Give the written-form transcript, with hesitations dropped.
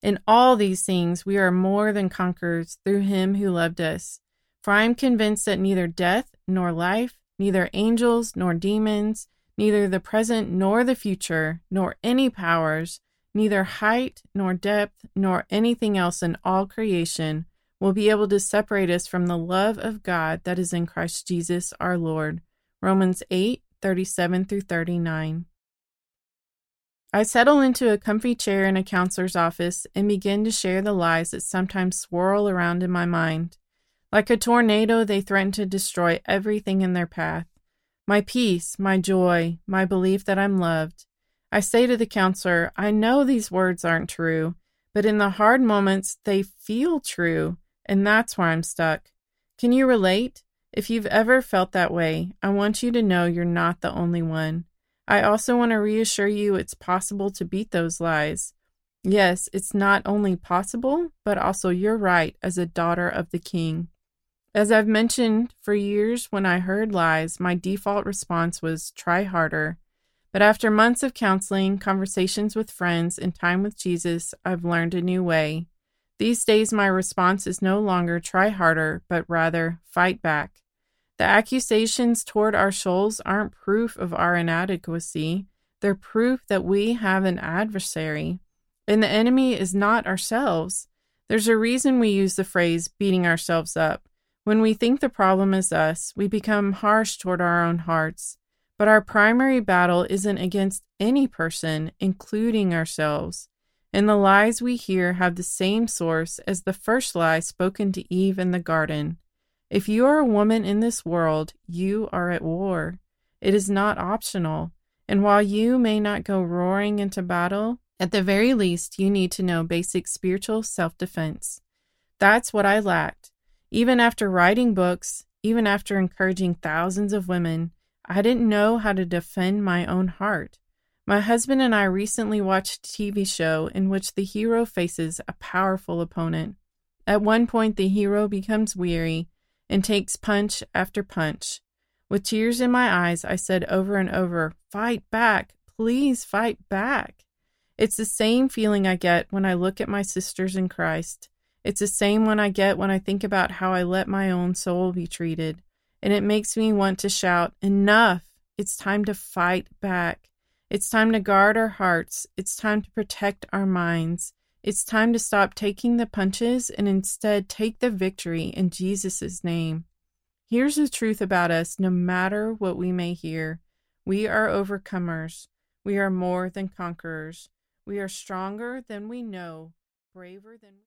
In all these things, we are more than conquerors through him who loved us. For I am convinced that neither death nor life, neither angels nor demons, neither the present nor the future, nor any powers, neither height nor depth, nor anything else in all creation will be able to separate us from the love of God that is in Christ Jesus our Lord. Romans 8:37 through 39. I settle into a comfy chair in a counselor's office and begin to share the lies that sometimes swirl around in my mind. Like a tornado, they threaten to destroy everything in their path. My peace, my joy, my belief that I'm loved. I say to the counselor, I know these words aren't true, but in the hard moments, they feel true, and that's where I'm stuck. Can you relate? If you've ever felt that way, I want you to know you're not the only one. I also want to reassure you it's possible to beat those lies. Yes, it's not only possible, but also you're right as a daughter of the King. As I've mentioned, for years when I heard lies, my default response was try harder. But after months of counseling, conversations with friends, and time with Jesus, I've learned a new way. These days, my response is no longer try harder, but rather fight back. The accusations toward our souls aren't proof of our inadequacy. They're proof that we have an adversary. And the enemy is not ourselves. There's a reason we use the phrase beating ourselves up. When we think the problem is us, we become harsh toward our own hearts. But our primary battle isn't against any person, including ourselves. And the lies we hear have the same source as the first lie spoken to Eve in the garden. If you are a woman in this world, you are at war. It is not optional. And while you may not go roaring into battle, at the very least, you need to know basic spiritual self-defense. That's what I lacked. Even after writing books, even after encouraging thousands of women, I didn't know how to defend my own heart. My husband and I recently watched a TV show in which the hero faces a powerful opponent. At one point, the hero becomes weary and takes punch after punch. With tears in my eyes, I said over and over, fight back, please fight back. It's the same feeling I get when I look at my sisters in Christ. It's the same one I get when I think about how I let my own soul be treated. And it makes me want to shout, enough! It's time to fight back. It's time to guard our hearts. It's time to protect our minds. It's time to stop taking the punches and instead take the victory in Jesus' name. Here's the truth about us, no matter what we may hear. We are overcomers. We are more than conquerors. We are stronger than we know, braver than